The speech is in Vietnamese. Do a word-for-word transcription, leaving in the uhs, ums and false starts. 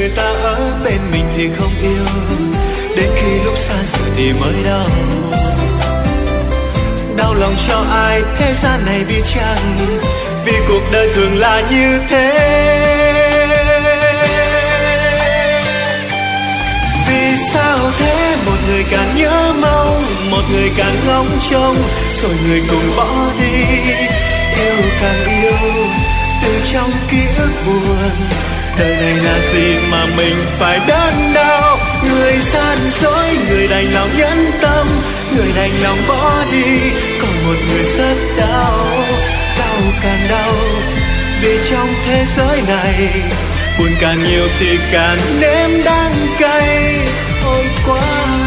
người ta ở bên mình thì không yêu, đến khi lúc xa rồi thì mới đau. Đau lòng cho ai thế gian này biết chăng, vì cuộc đời thường là như thế. Vì sao thế? Một người càng nhớ mong, một người càng ngóng trông, rồi người cùng bỏ đi. Yêu càng yêu từ trong ký ức buồn, đời này là gì mà mình phải đớn đau. Người gian dối, người đành lòng nhẫn tâm, người đành lòng bỏ đi. Còn một người rất đau, đau càng đau, vì trong thế giới này buồn càng nhiều thì càng nếm đắng cay. Ôi quá